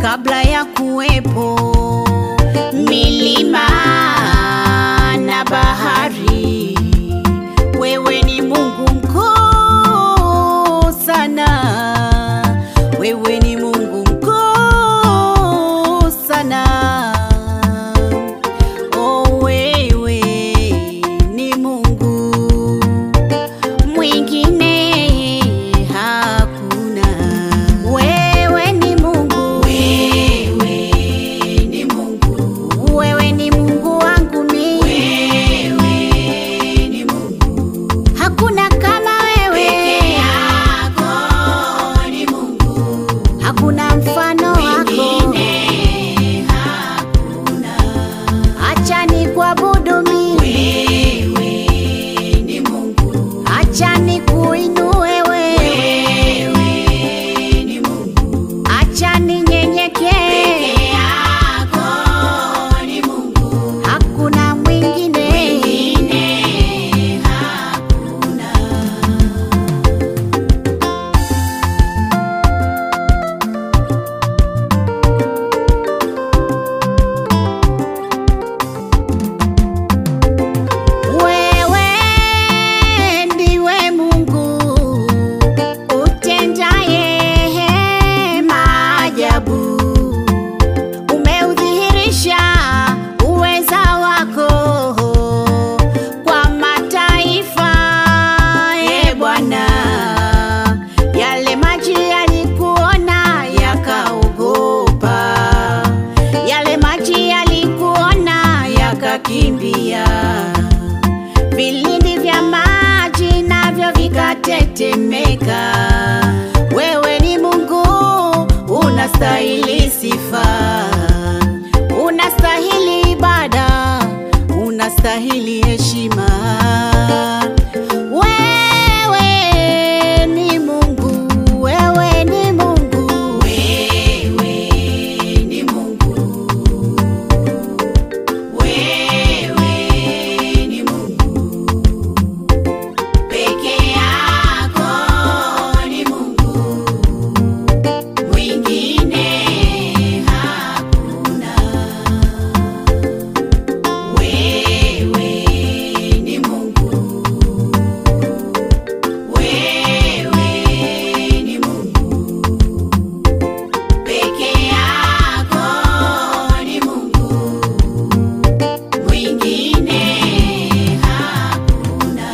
kabla ya kuwepo milima na bahari. Wewe ni Mungu mkuu sana, wewe ni Mungu mkuu sana. Oh, wewe ni Mungu, mwingine hakuna. Wewe ni Mungu, wewe ni Mungu, wewe ni Mungu wangu mimi. Wewe ni Mungu, hakuna kama wewe. Peke yako ni Mungu, hakuna mfano wako. Acha nikuabudu mimi. Wewe ni Mungu, acha nikuinue wewe. Wewe ni Mungu, acha ninyenyekee. Peke yako ni Mungu, hakuna mwingine. Hakuna. Wewe ndiwe Mungu utendaye maajabu, umeudhihirisha uweza wako kwa mataifa. Bwana, yale maji yalikuona yakaogopa, yale maji yalikuona yakakimbia, vilindi vya maji navyo vikatetemeka. Wewe ni Mungu, unastahili sifa, unastahili ibada, unastahili heshima. Wewe ni Mungu, wewe ni Mungu, wewe ni Mungu, wewe ni Mungu, peke yako ni Mungu, mwingine hakuna. Wewe ni Mungu, wewe ni Mungu, peke yako ni Mungu, mwingine hakuna.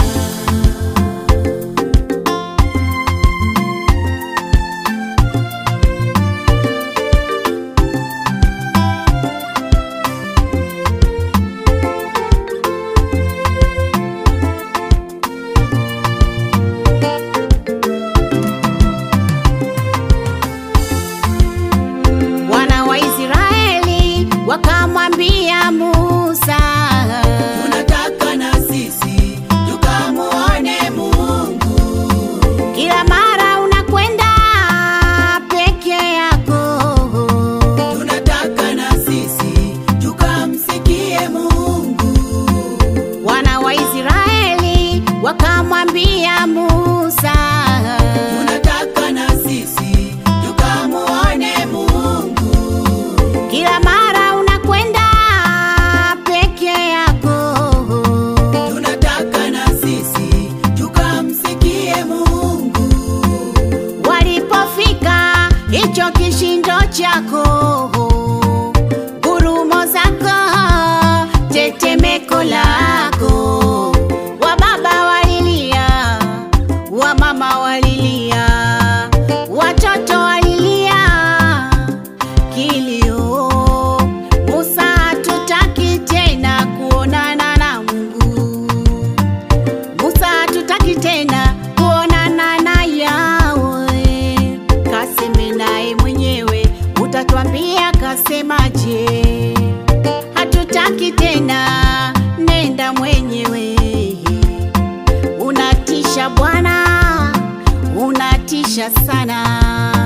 Wana wa Israeli wakamwambia Musa, tunataka na sisi tukamuone Mungu. kila mara unakwenda peke yako. Tunataka na sisi tukamsikie Mungu. Wana wa Israeli wakamwambia Musa, Tunataka na sisi tukamuone Mungu. kila mara unakwenda peke yako. Tunataka na sisi tukamsikie Mungu. Walipofika hicho kishindo chako, ngurumo zako, tetemeko lako, wababa walilia, wamama walilia, watoto walilia, kilio. Musa, hatutaki tena kuonana na Mungu. Musa, hatutaki tena kuonana na Yahweh. Kaseme naye mwenyewe, utatuambia kasemaje. Hatutaki tena, nenda mwenyewe. Unatisha Bwana, unatisha sana.